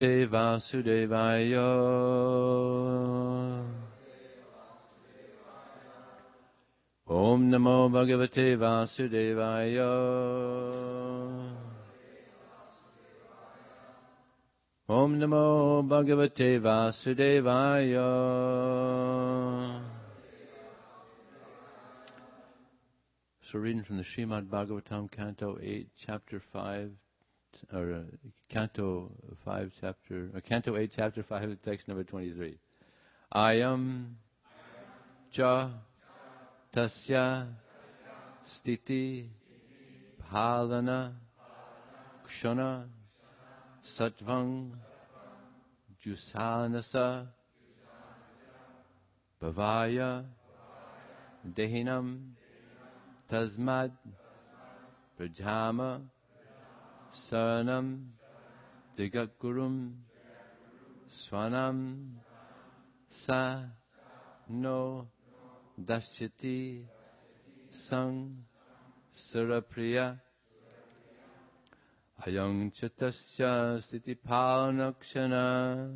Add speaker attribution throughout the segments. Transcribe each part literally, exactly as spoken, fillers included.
Speaker 1: Vasudevaya. Om Namo Bhagavate Vasudevaya. Om Namo Bhagavate Vasudevaya. So reading from the Srimad Bhagavatam, Canto eight, Chapter five, or uh, Canto five, Chapter, uh, Canto eight, Chapter five, text number twenty-three. Ayam cha tasya stiti bhavana kshana sattvang jusanasa bhavaya dehinam tasmad prajama saranam digatgurum swanam sa no dasyati sang surapriya ayang chatasya stiti palanakshana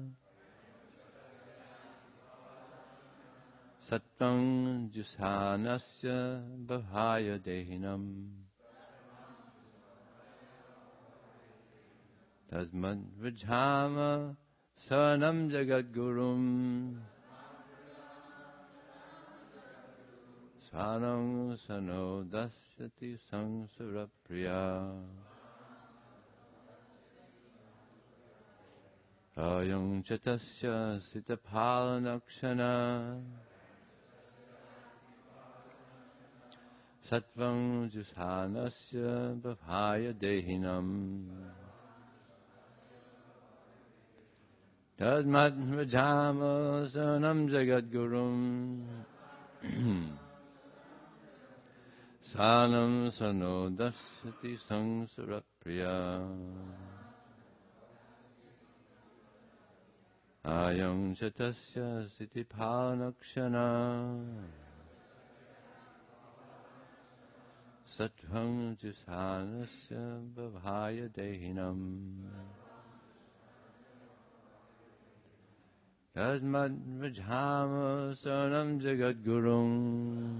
Speaker 1: sattvang jusanasya bhavaya dehinam tasmad vrajama saranam jagadgurum swanam sano dasyati sang surapriya ayang chatasya sita palanakshana sattvang jusanasya bhavaya dehinam tasmat vrajama saranam jagadgurum sanam sano dasyati sang surapriya ayang chatasya siti palanakshana sattvang jusanasya bhavaya dehinam tasmat vrajama saranam jagadgurum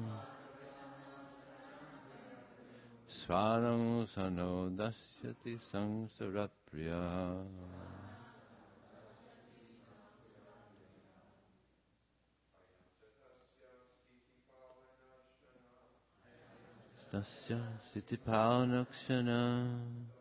Speaker 1: swanam sano dasyati sang surapriya tasya siti palanakshana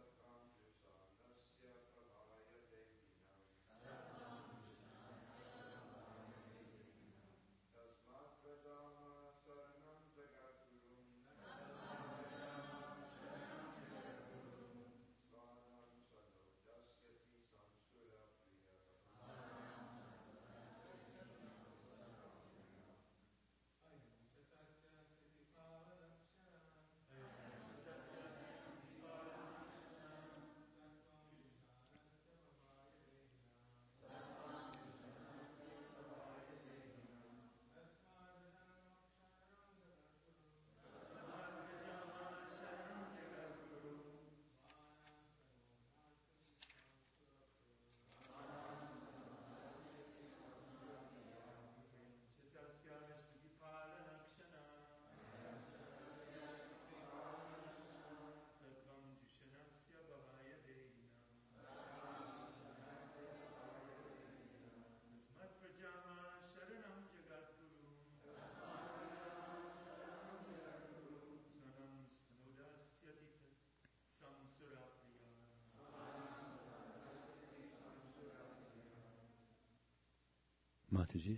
Speaker 1: Mataji's.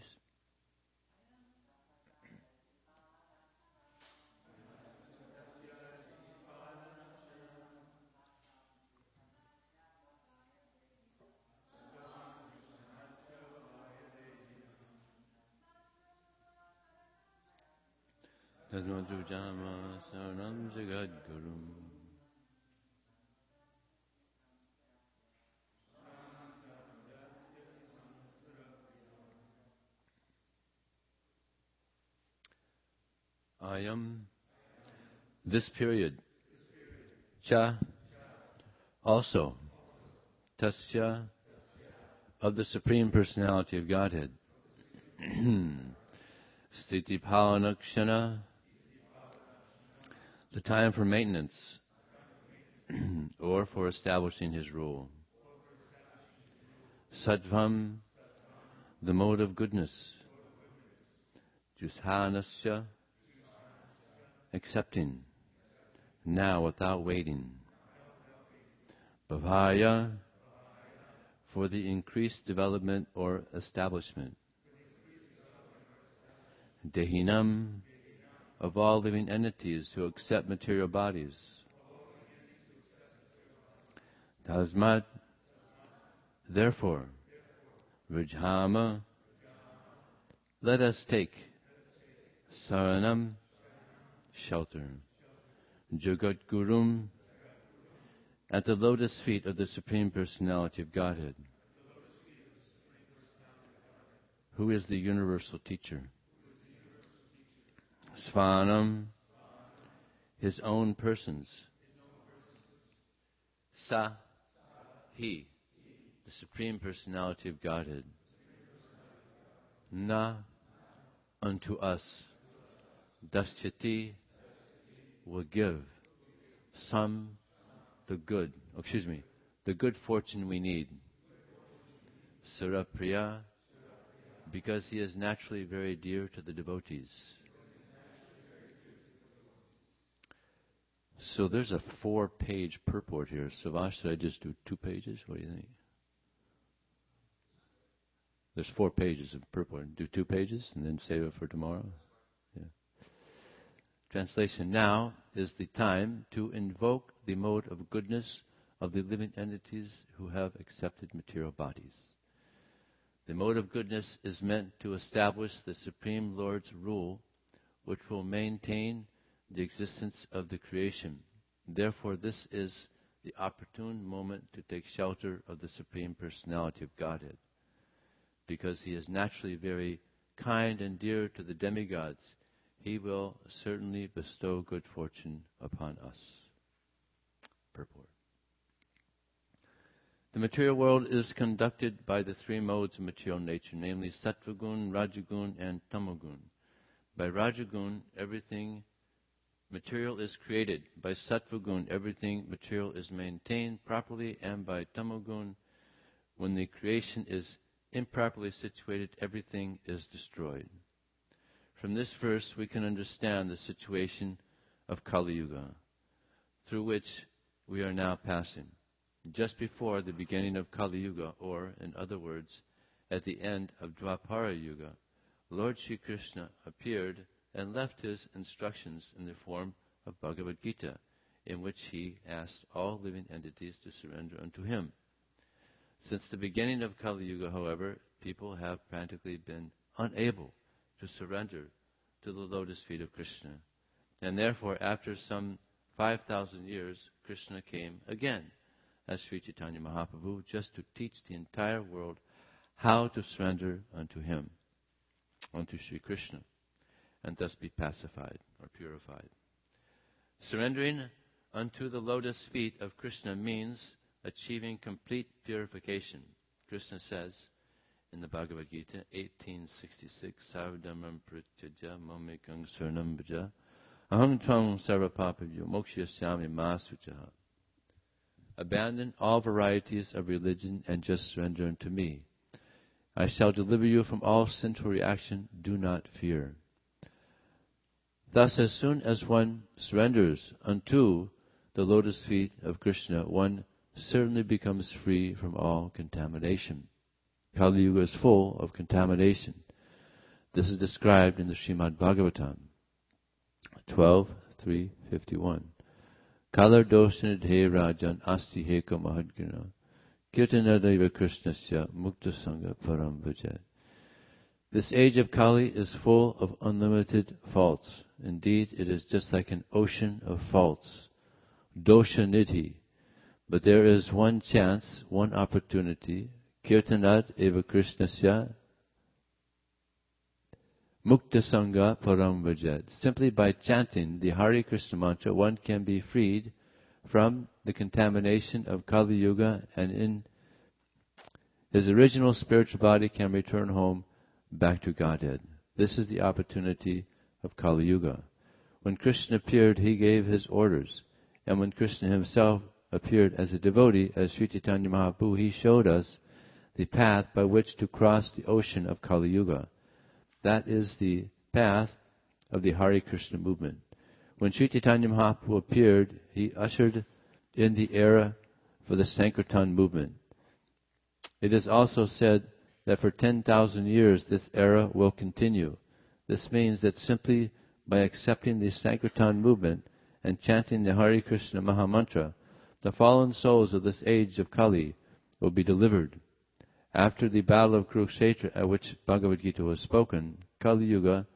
Speaker 1: Tasmadrujama saranam jagadgurum ayam, this period, cha, also, tasya, of the Supreme Personality of Godhead. Sthiti Palanakshana, the time for maintenance or for establishing his rule. Sattvam, the mode of goodness. Jushanasya, accepting, now without waiting. Bhavaya, for the increased development or establishment. Dehinam, of all living entities who accept material bodies. Tasmat, therefore, Rajhama, let us take Saranam, shelter, Jagat Gurum, at the lotus feet of the Supreme Personality of Godhead, who is the universal teacher. Svanam, his own persons. Sa, he, the Supreme Personality of Godhead. Na, unto us. Dasyati, will give. Some, the good, oh, excuse me, the good fortune we need. Sarapriya, because he is naturally very dear to the devotees. So there's a four-page purport here. Savash, should I just do two pages? What do you think? There's four pages of purport. Do two pages and then save it for tomorrow? Yeah. Translation. Now is the time to invoke the mode of goodness of the living entities who have accepted material bodies. The mode of goodness is meant to establish the Supreme Lord's rule, which will maintain the existence of the creation. Therefore, this is the opportune moment to take shelter of the Supreme Personality of Godhead. Because he is naturally very kind and dear to the demigods, he will certainly bestow good fortune upon us. Purport. The material world is conducted by the three modes of material nature, namely Sattvagun, Rajagun, and Tamagun. By Rajagun, everything material is created. By Sattvagun, everything material is maintained properly. And by Tamagun, when the creation is improperly situated, everything is destroyed. From this verse, we can understand the situation of Kali Yuga, through which we are now passing. Just before the beginning of Kali Yuga, or, in other words, at the end of Dwapara Yuga, Lord Sri Krishna appeared and left his instructions in the form of Bhagavad Gita, in which he asked all living entities to surrender unto him. Since the beginning of Kali Yuga, however, people have practically been unable to surrender to the lotus feet of Krishna. And therefore, after some five thousand years, Krishna came again as Sri Chaitanya Mahaprabhu, just to teach the entire world how to surrender unto him, unto Sri Krishna, and thus be pacified or purified. Surrendering unto the lotus feet of Krishna means achieving complete purification. Krishna says in the Bhagavad Gita, eighteen sixty-six, Sarvadhamam prityaja mamekang saranam bhaja aham tvam sarvapapavyo mokshasyami masuchaha. Abandon all varieties of religion and just surrender unto me. I shall deliver you from all sinful reaction. Do not fear. Thus, as soon as one surrenders unto the lotus feet of Krishna, one certainly becomes free from all contamination. Kali Yuga is full of contamination. This is described in the Srimad Bhagavatam, twelve, three fifty-one. Kalar dosana de rajan asti heka mahadguna kirtanadaiva krishnasya mukta sangha param bhaja. This age of Kali is full of unlimited faults. Indeed, it is just like an ocean of faults. Dosha nidhi. But there is one chance, one opportunity. Kirtanad eva krishnasya mukta sangha param bhaja. Simply by chanting the Hare Krishna mantra, one can be freed from the contamination of Kali Yuga, and in his original spiritual body can return home back to Godhead. This is the opportunity of Kali Yuga. When Krishna appeared, he gave his orders. And when Krishna himself appeared as a devotee, as Sri Chaitanya Mahaprabhu, he showed us the path by which to cross the ocean of Kali Yuga. That is the path of the Hare Krishna movement. When Sri Chaitanya Mahaprabhu appeared, he ushered in the era for the Sankirtan movement. It is also said that for ten thousand years this era will continue. This means that simply by accepting the Sankirtan movement and chanting the Hare Krishna Mahamantra, the fallen souls of this age of Kali will be delivered. After the battle of Kurukshetra, at which Bhagavad Gita was spoken, Kali Yuga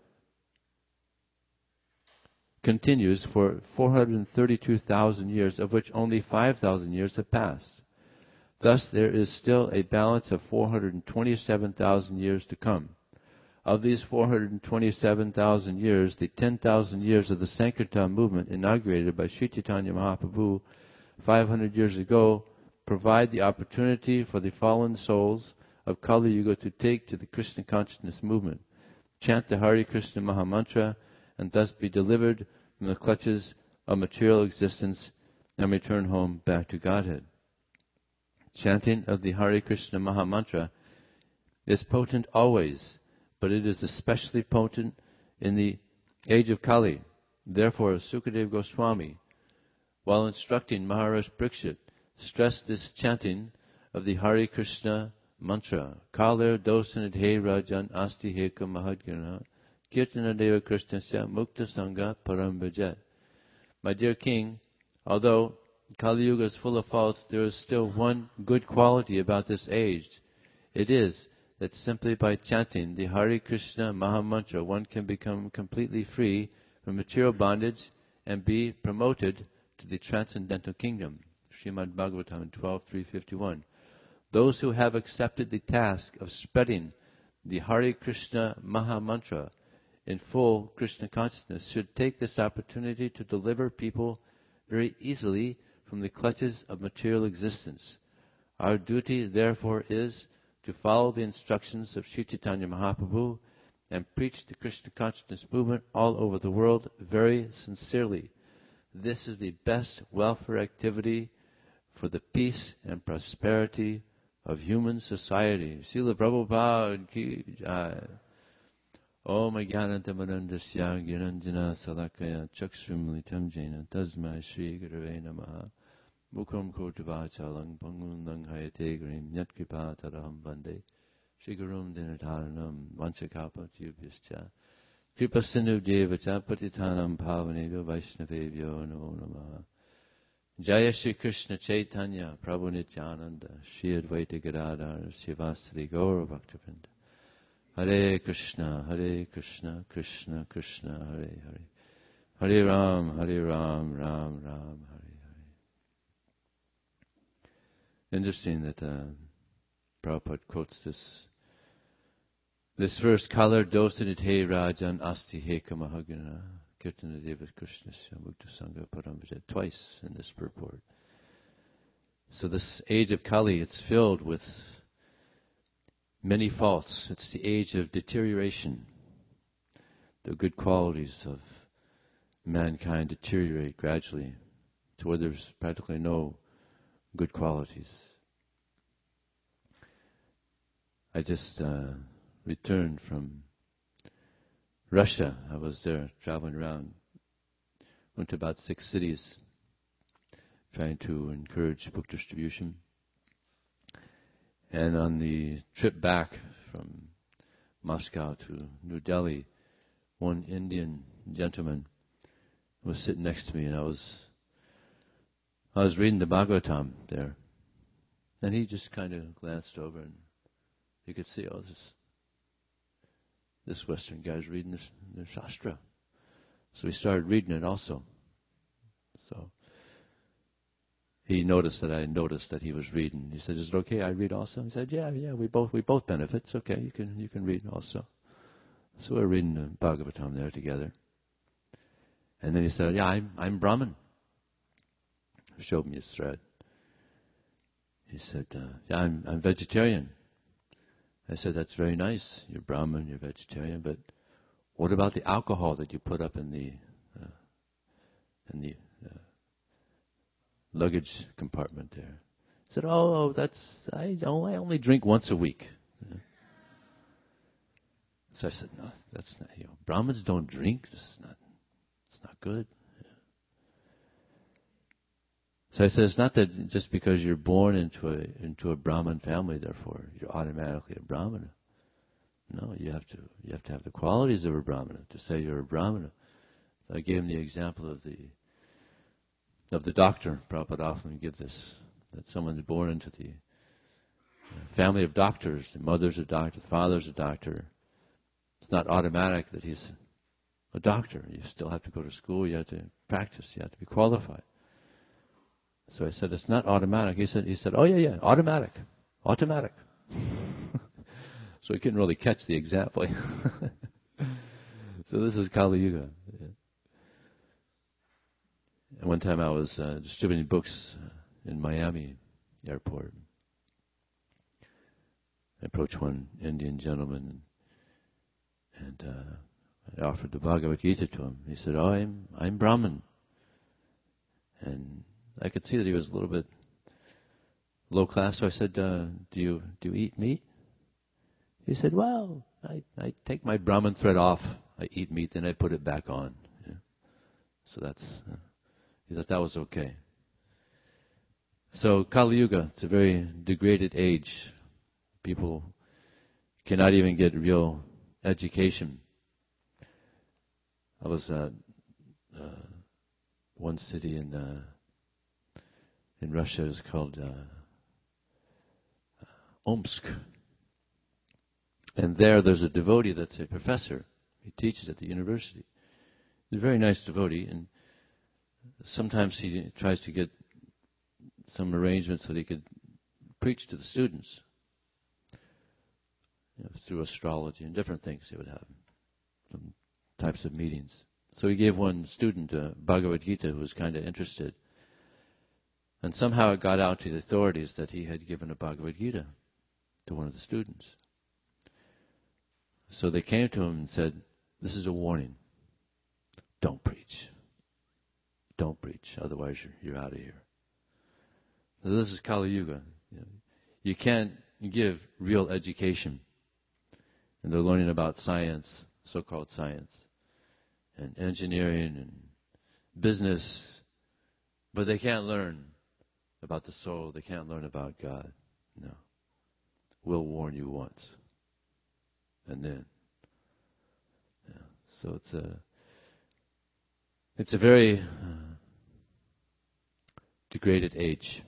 Speaker 1: continues for four hundred thirty-two thousand years, of which only five thousand years have passed. Thus, there is still a balance of four hundred twenty-seven thousand years to come. Of these four hundred twenty-seven thousand years, the ten thousand years of the Sankirtan movement inaugurated by Sri Chaitanya Mahaprabhu five hundred years ago provide the opportunity for the fallen souls of Kali Yuga to take to the Krishna consciousness movement, chant the Hare Krishna Mahamantra, and thus be delivered from the clutches of material existence and return home back to Godhead. Chanting of the Hare Krishna Mahamantra is potent always, but it is especially potent in the age of Kali. Therefore, Sukadeva Goswami, while instructing Maharaj Parikshit, stressed this chanting of the Hare Krishna mantra. Kaler dosanad he rajan asti heka mahadgirna kirtana deva krishnasya mukta sangha parambajet. My dear king, although Kali Yuga is full of faults, there is still one good quality about this age. It is that simply by chanting the Hare Krishna Mahamantra, one can become completely free from material bondage and be promoted to the transcendental kingdom. Srimad Bhagavatam twelve three fifty-one. Those who have accepted the task of spreading the Hare Krishna Mahamantra in full Krishna consciousness should take this opportunity to deliver people very easily from the clutches of material existence. Our duty, therefore, is to follow the instructions of Sri Chaitanya Mahaprabhu and preach the Krishna consciousness movement all over the world very sincerely. This is the best welfare activity for the peace and prosperity of human society. Srila Prabhupada ki jai. Om Jnanantamarandasya Gyananjana Salakaya Chakshrimlitam Jena Tasmai Shri Gurave Namaha Mukram Kurtavachalang Pangun Langhayate Grim Yatkripa Taraham Bande Shri Gurum Dinataranam Vanchakapa Tubhyascha Kripa Sindhu Devacha Patitanam Pavanebhyo Vaishnavebhyo Namo Namaha Jaya Shri Krishna Chaitanya Prabhu Nityananda Shri Advaita Gadadhar Srivasari Gaura Bhaktivinoda Hare Krishna, Hare Krishna, Krishna Krishna, Hare Hare. Hare Ram, Hare Ram, Ram Ram, Hare Hare. Interesting that uh, Prabhupada quotes this this verse, Kalar dosanit he rajan asti heka mahagana kirtana deva Krishna mukta sangha paramvijay, twice in this purport. So this age of Kali, it's filled with many faults. It's the age of deterioration. The good qualities of mankind deteriorate gradually to where there's practically no good qualities. I just uh, returned from Russia. I was there traveling around. Went to about six cities trying to encourage book distribution. And on the trip back from Moscow to New Delhi, one Indian gentleman was sitting next to me, and I was I was reading the Bhagavatam there, and he just kind of glanced over, and you could see, oh, this this Western guy's reading this the Shastra, so he started reading it also. So he noticed that I noticed that he was reading. He said, "Is it okay I read also?" He said, "Yeah, yeah, we both we both benefit. It's okay. You can you can read also." So we're reading the Bhagavatam there together. And then he said, "Yeah, I'm I'm Brahmin." He showed me his thread. He said, uh, "Yeah, I'm I'm vegetarian." I said, that's very nice. You're Brahmin, you're vegetarian, but what about the alcohol that you put up in the uh, in the uh, luggage compartment there? I said, oh, oh that's I don't. I only drink once a week. Yeah. So I said, no, that's not. You know, Brahmins don't drink. It's not. It's not good. Yeah. So I said, it's not that just because you're born into a into a Brahmin family, therefore you're automatically a Brahmana. No, you have to you have to have the qualities of a Brahmana to say you're a Brahmana. So I gave him the example of the of the doctor. Prabhupada often give this, that someone's born into the family of doctors. The mother's a doctor, the father's a doctor. It's not automatic that he's a doctor. You still have to go to school, you have to practice, you have to be qualified. So I said, it's not automatic. He said, he said, oh yeah, yeah, automatic, automatic. So he couldn't really catch the example. So this is Kali Yuga. Yeah. And one time I was uh, distributing books in Miami airport. I approached one Indian gentleman and, and uh, I offered the Bhagavad Gita to him. He said, oh, I'm, I'm Brahmin. And I could see that he was a little bit low class, so I said, uh, do you do you eat meat? He said, well, I, I take my Brahmin thread off, I eat meat, then I put it back on. Yeah. So that's, uh, he thought that was okay. So Kali Yuga, it's a very degraded age. People cannot even get real education. I was at uh, one city in uh, in Russia, is called uh, Omsk. And there, there's a devotee that's a professor. He teaches at the university. He's a very nice devotee, and sometimes he tries to get some arrangements so that he could preach to the students, you know, through astrology and different things he would have, some types of meetings. So he gave one student uh, Bhagavad Gita who was kind of interested. And somehow it got out to the authorities that he had given a Bhagavad Gita to one of the students. So they came to him and said, this is a warning. Don't preach. Don't preach, otherwise you're, you're out of here. So this is Kali Yuga. You know, you can't give real education. And they're learning about science, so-called science, and engineering and business, but they can't learn about the soul. They can't learn about God. No. We'll warn you once. And then. Yeah. So it's a, it's a very uh, degraded age.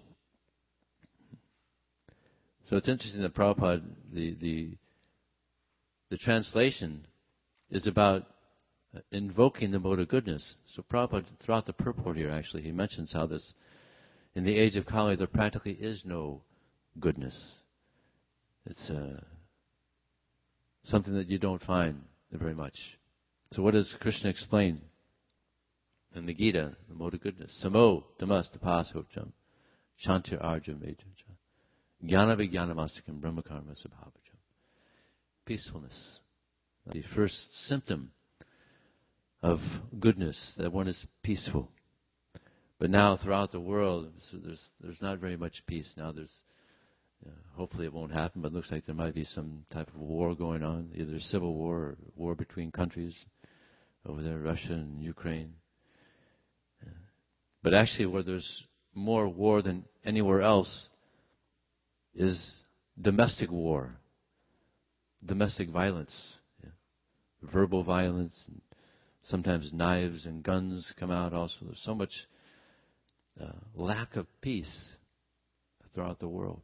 Speaker 1: So it's interesting that Prabhupada, the, the, the translation is about invoking the mode of goodness. So Prabhupada, throughout the purport here, actually, he mentions how this, in the age of Kali, there practically is no goodness. It's uh, something that you don't find very much. So what does Krishna explain in the Gita, the mode of goodness? Samo tamas tapashovjam shantir arjam mejaja jnana vijnanamastikam brahmakarma sabhavajam. Peacefulness. The first symptom of goodness, that one is peaceful. But now throughout the world, so there's there's not very much peace. Now there's, uh, hopefully it won't happen, but it looks like there might be some type of war going on, either civil war or war between countries over there, Russia and Ukraine. Uh, but actually where there's more war than anywhere else is domestic war, domestic violence, yeah. Verbal violence, and sometimes knives and guns come out also. There's so much uh, lack of peace throughout the world.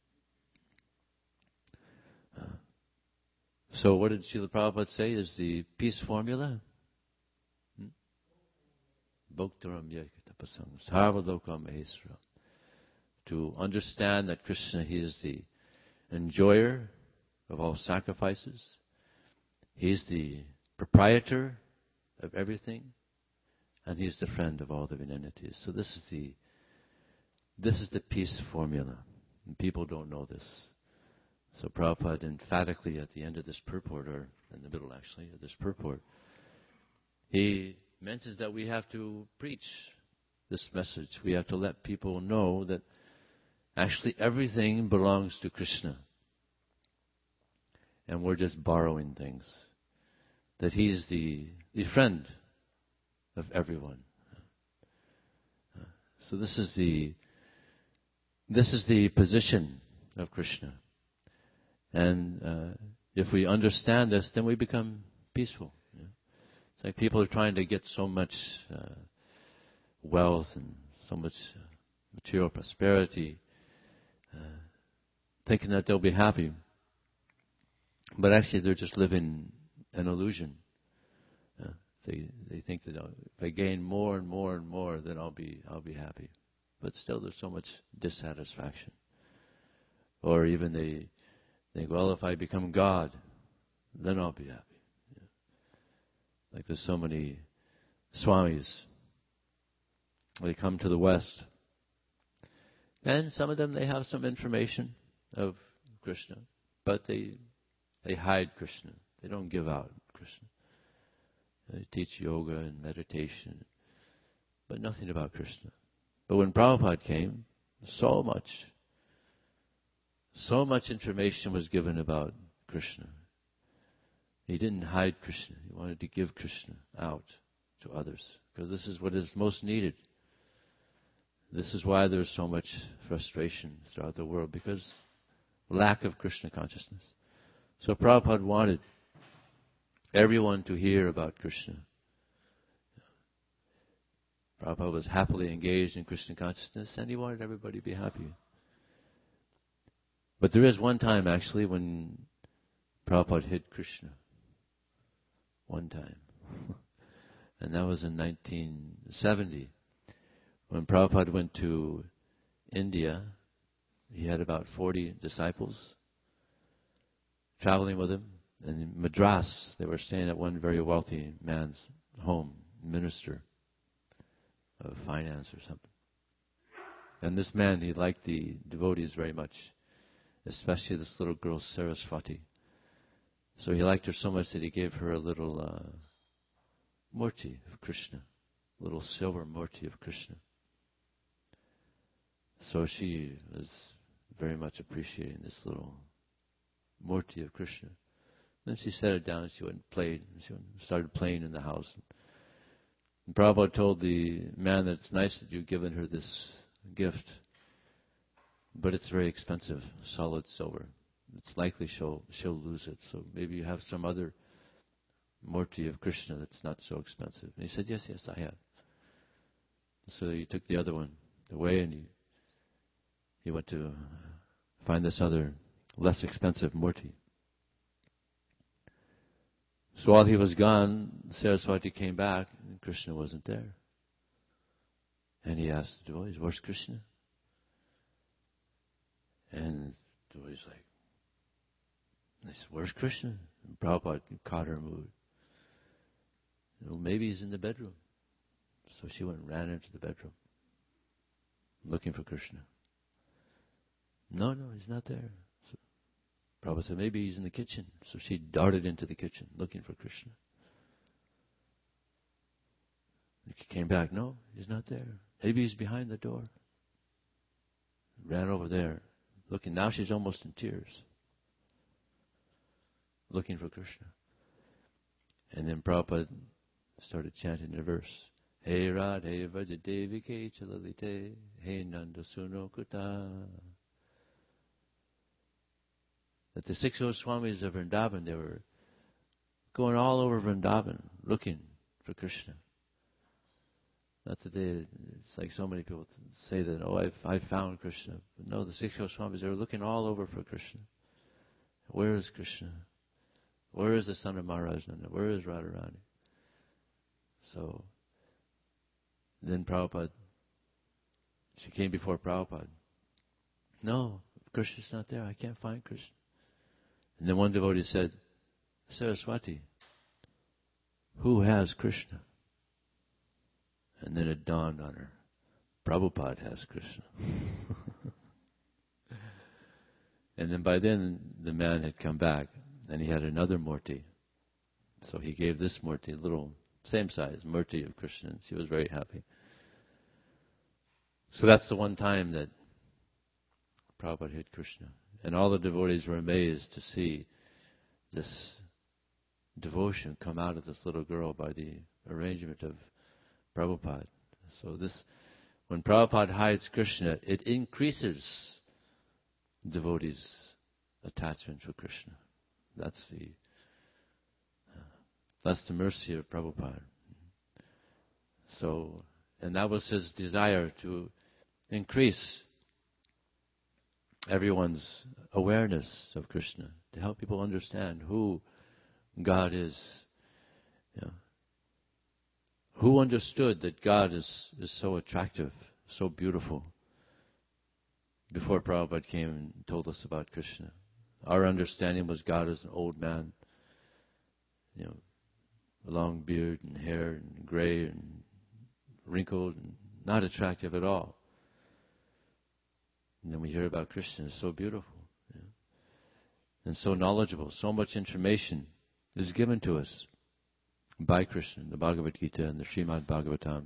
Speaker 1: Uh, so what did Srila Prabhupada say is the peace formula? Bhoktaram yakatapasam sarvalokam maheswaram. To understand that Krishna, He is the enjoyer of all sacrifices. He is the proprietor of everything, and He is the friend of all living entities. So this is the this is the peace formula. And people don't know this. So Prabhupada emphatically at the end of this purport, or in the middle actually, of this purport, he mentions that we have to preach this message. We have to let people know that actually everything belongs to Krishna. And we're just borrowing things. That He's the, the friend of everyone. So this is the this is the position of Krishna. And uh, if we understand this, then we become peaceful. You know? It's like people are trying to get so much uh, wealth and so much uh, material prosperity, uh, thinking that they'll be happy. But actually, they're just living an illusion. Uh, they they think that if I gain more and more and more, then I'll be I'll be happy. But still, there's so much dissatisfaction. Or even they think, well, if I become God, then I'll be happy. Yeah. Like there's so many swamis. They come to the West, and some of them they have some information of Krishna, but they they hide Krishna. They don't give out Krishna. They teach yoga and meditation, but nothing about Krishna. But when Prabhupada came, so much, so much information was given about Krishna. He didn't hide Krishna. He wanted to give Krishna out to others, because this is what is most needed. This is why there's so much frustration throughout the world, because lack of Krishna consciousness. So Prabhupada wanted everyone to hear about Krishna. Prabhupada was happily engaged in Krishna consciousness, and he wanted everybody to be happy. But there is one time, actually, when Prabhupada hid Krishna. One time. And that was in nineteen seventy. When Prabhupada went to India, he had about forty disciples traveling with him. And in Madras, they were staying at one very wealthy man's home, minister of finance or something. And this man, he liked the devotees very much, especially this little girl, Saraswati. So he liked her so much that he gave her a little uh, murti of Krishna, a little silver murti of Krishna. So she was very much appreciating this little murti of Krishna. Then she set it down and she went and played. She went and started playing in the house. And Prabhupada told the man that it's nice that you've given her this gift, but it's very expensive, solid silver. It's likely she'll she'll lose it. So maybe you have some other murti of Krishna that's not so expensive. And he said, yes, yes, I have. So he took the other one away and he he went to find this other less expensive murti. So while he was gone, Saraswati came back and Krishna wasn't there. And he asked the devotees, where's Krishna? And the devotees like, they said, where's Krishna? And Prabhupada caught her mood. Well, maybe he's in the bedroom. So she went and ran into the bedroom, looking for Krishna. No, no, he's not there. So Prabhupada said, maybe he's in the kitchen. So she darted into the kitchen, looking for Krishna. She came back, no, he's not there. Maybe he's behind the door. Ran over there, looking. Now she's almost in tears, looking for Krishna. And then Prabhupada started chanting the verse. Hey Radhe Vajadevi Ke Chalalite, Hey Nanda Suno Kuta. That the six Goswamis of Vrindavan, they were going all over Vrindavan looking for Krishna. Not that they, it's like so many people say that, oh, I've, I found Krishna. But no, the six Goswamis, they were looking all over for Krishna. Where is Krishna? Where is the son of Maharaj Nanda? Where is Radharani? So, then Prabhupada, she came before Prabhupada. No, Krishna's not there. I can't find Krishna. And then one devotee said, Saraswati, who has Krishna? And then it dawned on her, Prabhupada has Krishna. And then by then, the man had come back, and he had another murti. So he gave this murti, little, same size, murti of Krishna, and she was very happy. So that's the one time that Prabhupada hit Krishna. And all the devotees were amazed to see this devotion come out of this little girl by the arrangement of Prabhupada. So this, when Prabhupada hides Krishna, it increases devotees' attachment to Krishna. That's the uh, that's the mercy of Prabhupada. So, and that was his desire, to increase everyone's awareness of Krishna, to help people understand who God is. You know, who understood that God is, is so attractive, so beautiful, before Prabhupada came and told us about Krishna? Our understanding was God is an old man, you know, a long beard and hair and gray and wrinkled and not attractive at all. And then we hear about Krishna, is so beautiful, you know, and so knowledgeable. So much information is given to us by Krishna, the Bhagavad Gita and the Srimad Bhagavatam.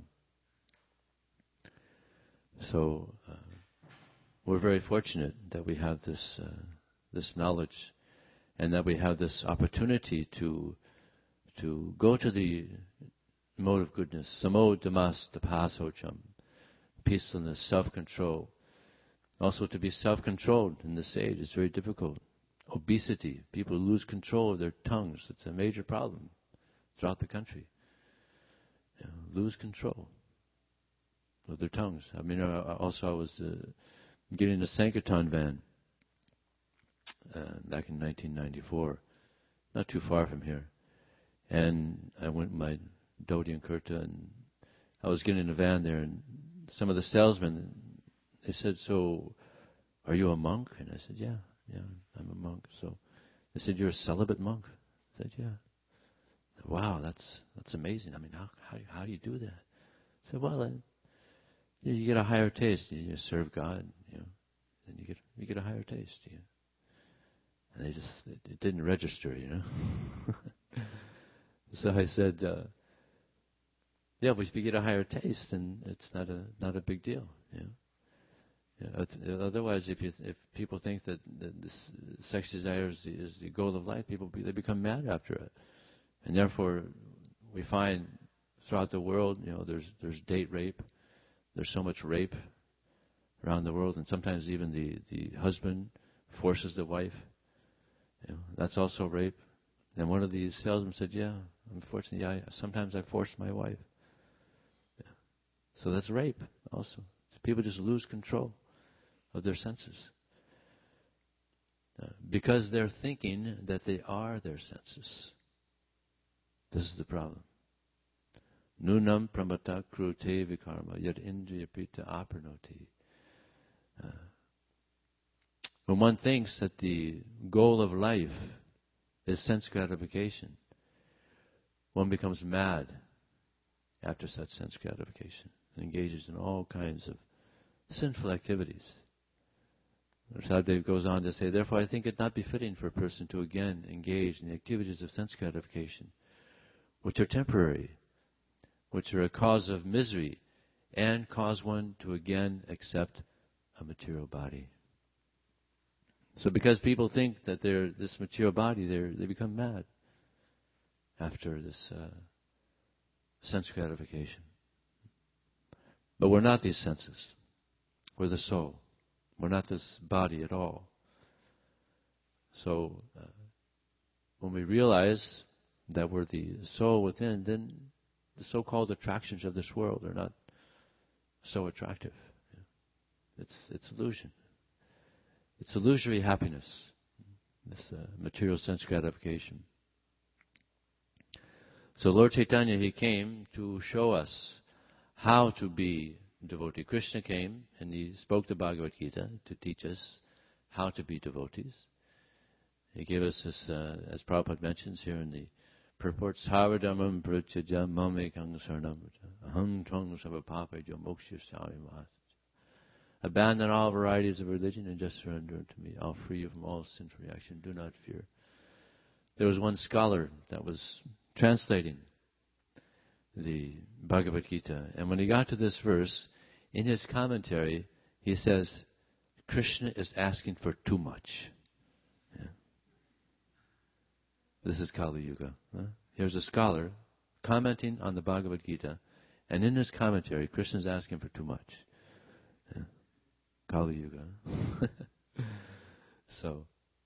Speaker 1: So uh, we're very fortunate that we have this uh, this knowledge, and that we have this opportunity to to go to the mode of goodness, samo damas tapasocham, peacefulness, self-control. Also to be self-controlled in this age is very difficult. Obesity, people lose control of their tongues. It's a major problem throughout the country. You know, lose control of their tongues. I mean, uh, also I was uh, getting a Sankirtan van uh, back in nineteen ninety-four, not too far from here. And I went with my Dodi and Kurta, and I was getting in a van there, and some of the salesmen, they said, "So, are you a monk?" And I said, "Yeah, yeah, I'm a monk." So they said, "You're a celibate monk?" I said, "Yeah." Wow, that's that's amazing. I mean, how how, how do you do that? I said, "Well, then, you, you get a higher taste. You, you serve God, you know, and you get you get a higher taste." You know? And they just it, it didn't register, you know. So I said, uh, "Yeah, but if you get a higher taste, then it's not a not a big deal, you know." Yeah, otherwise, if you, if people think that, that this sex desire is the, is the goal of life, people be, they become mad after it, and therefore we find throughout the world, you know, there's there's date rape, there's so much rape around the world, and sometimes even the, the husband forces the wife. You know, that's also rape. And one of the salesmen said, "Yeah, unfortunately, I sometimes I force my wife." Yeah. So that's rape also. So people just lose control of their senses uh, because they're thinking that they are their senses. This is the problem. Nunam pramata krute vikarma yad indriya prita apranoti. Uh, when one thinks that the goal of life is sense gratification, one becomes mad after such sense gratification and engages in all kinds of sinful activities. Sadhdev goes on to say, "Therefore I think it not befitting for a person to again engage in the activities of sense gratification, which are temporary, which are a cause of misery, and cause one to again accept a material body." So because people think that they're this material body, they they become mad after this uh, sense gratification. But we're not these senses. We're the soul. We're not this body at all. So uh, when we realize that we're the soul within, then the so-called attractions of this world are not so attractive. It's it's illusion. It's illusory happiness, this uh, material sense gratification. So Lord Chaitanya, he came to show us how to be devotee. Krishna came and he spoke the Bhagavad Gita to teach us how to be devotees. He gave us this, uh, as Prabhupada mentions here in the purports, Havadamam Prachaja Mamekang Sarnam Aham Tvang Savapapajya Moksha Savimas. Abandon all varieties of religion and just surrender to me. I'll free you from all sinful reaction. Do not fear. There was one scholar that was translating the Bhagavad Gita, and when he got to this verse, in his commentary, he says, Krishna is asking for too much. Yeah. This is Kali Yuga. Huh? Here's a scholar commenting on the Bhagavad Gita, and in his commentary, Krishna is asking for too much. Yeah. Kali Yuga. So,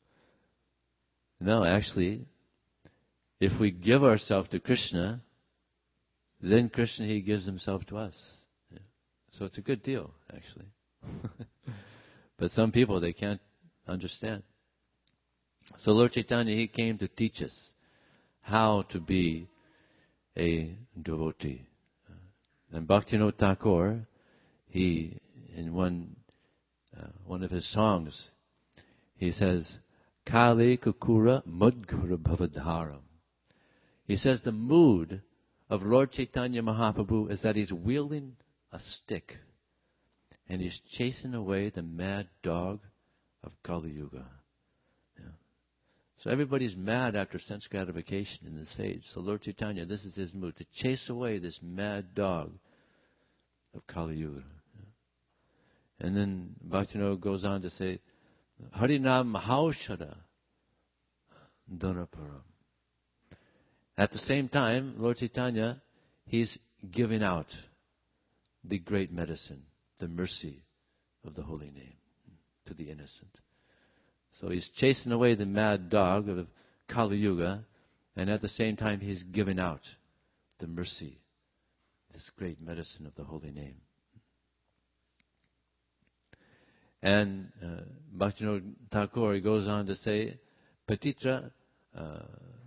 Speaker 1: no, actually, if we give ourselves to Krishna, then Krishna, He gives Himself to us. Yeah. So it's a good deal, actually. But some people, they can't understand. So Lord Chaitanya, He came to teach us how to be a devotee. And Bhaktivinoda Thakur, he, in one uh, one of his songs, he says, Kali Kukura Mudgura Bhavadharam. He says the mood of Lord Chaitanya Mahaprabhu is that he's wielding a stick and he's chasing away the mad dog of Kali Yuga. Yeah. So everybody's mad after sense gratification in this age. So Lord Chaitanya, this is his mood, to chase away this mad dog of Kali Yuga. Yeah. And then Bhaktivinoda goes on to say, Harinam Mahaushada Dhanaparam. At the same time, Lord Chaitanya, He's giving out the great medicine, the mercy of the holy name to the innocent. So He's chasing away the mad dog of Kali Yuga, and at the same time He's giving out the mercy, this great medicine of the holy name. And uh, Bhaktivinoda Thakur, he goes on to say, Patitra uh,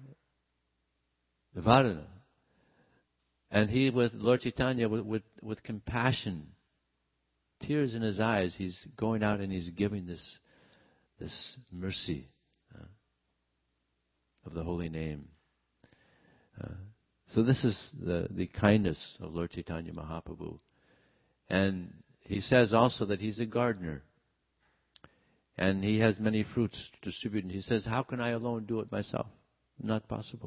Speaker 1: Varana. And he, with Lord Chaitanya, with, with, with compassion, tears in his eyes, he's going out and he's giving this, this mercy uh, of the holy name. Uh, so this is the, the kindness of Lord Chaitanya Mahaprabhu. And he says also that he's a gardener. And he has many fruits to distribute. And he says, how can I alone do it myself? Not possible.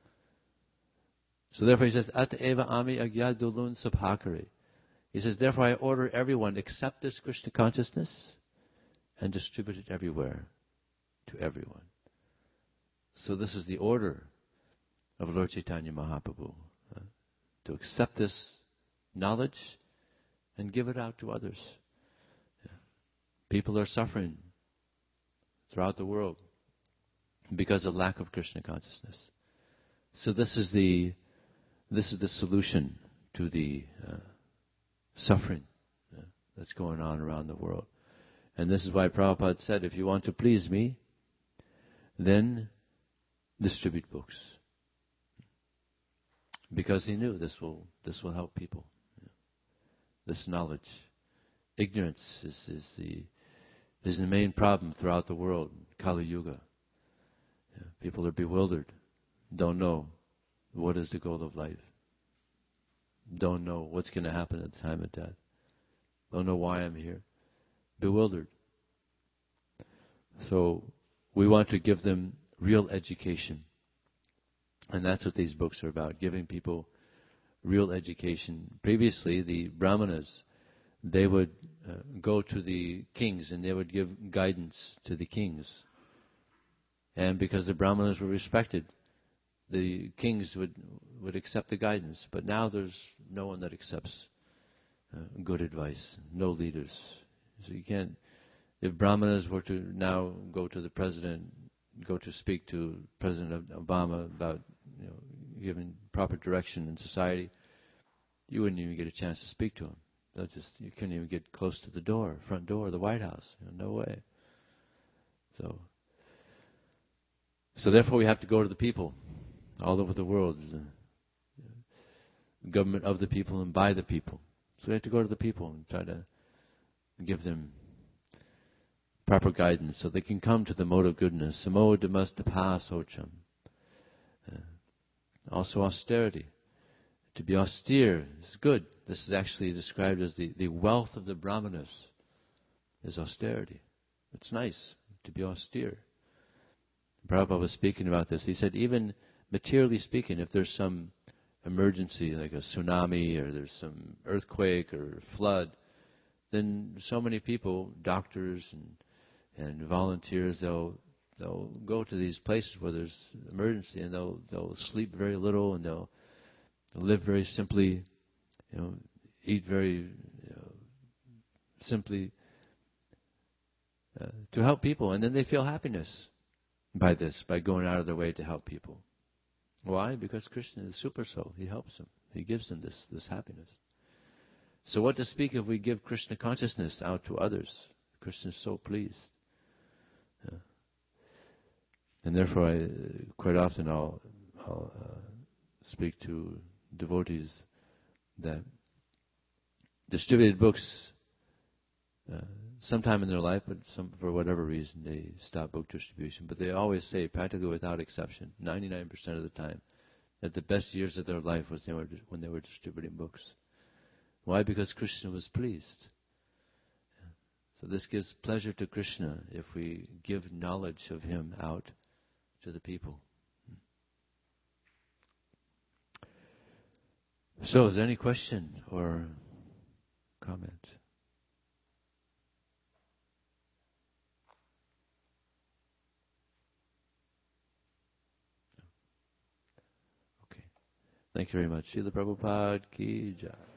Speaker 1: So therefore he says, At eva ami agyadulun sabhakari. He says, therefore I order everyone, accept this Krishna consciousness and distribute it everywhere, to everyone. So this is the order of Lord Chaitanya Mahaprabhu, uh, to accept this knowledge and give it out to others. Yeah. People are suffering throughout the world because of lack of Krishna consciousness. So this is the this is the solution to the uh, suffering uh, that's going on around the world. And this is why Prabhupada said, if you want to please me, then distribute books. Because he knew this will this will help people. Yeah. This knowledge. Ignorance is, is the is the main problem throughout the world. Kali Yuga. Yeah. People are bewildered. Don't know what is the goal of life. Don't know what's going to happen at the time of death. Don't know why I'm here. Bewildered. So we want to give them real education. And that's what these books are about, giving people real education. Previously, the Brahmanas, they would uh, go to the kings and they would give guidance to the kings. And because the Brahmanas were respected, the kings would, would accept the guidance. But now there's no one that accepts uh, good advice, no leaders. So you can't, if Brahmanas were to now go to the president, go to speak to President Obama about, you know, giving proper direction in society, you wouldn't even get a chance to speak to him. They'll just, you couldn't even get close to the door, front door of the White House. You know, no way. So, so therefore we have to go to the people all over the world. The government of the people and by the people. So we have to go to the people and try to give them proper guidance so they can come to the mode of goodness. Samo dhammastapa socham. Also austerity. To be austere is good. This is actually described as the, the wealth of the Brahmanas. is austerity. It's nice to be austere. Prabhupada was speaking about this. He said even materially speaking, if there's some emergency like a tsunami or there's some earthquake or flood, then so many people, doctors and, and volunteers, they'll they'll go to these places where there's emergency, and they'll they'll sleep very little, and they'll, they'll live very simply, you know, eat very you know, simply uh, to help people, and then they feel happiness by this, by going out of their way to help people. Why? Because Krishna is super soul. He helps them. He gives them this, this happiness. So what to speak if we give Krishna consciousness out to others? Krishna is so pleased. Yeah. And therefore, I, quite often I'll, I'll uh, speak to devotees that distributed books uh, sometime in their life, but some, for whatever reason, they stop book distribution. But they always say, practically without exception, ninety-nine percent of the time, that the best years of their life was they were, when they were distributing books. Why? Because Krishna was pleased. So this gives pleasure to Krishna if we give knowledge of Him out to the people. So, is there any question or comment? Okay. Thank you very much. Srila Prabhupada Ki Jai.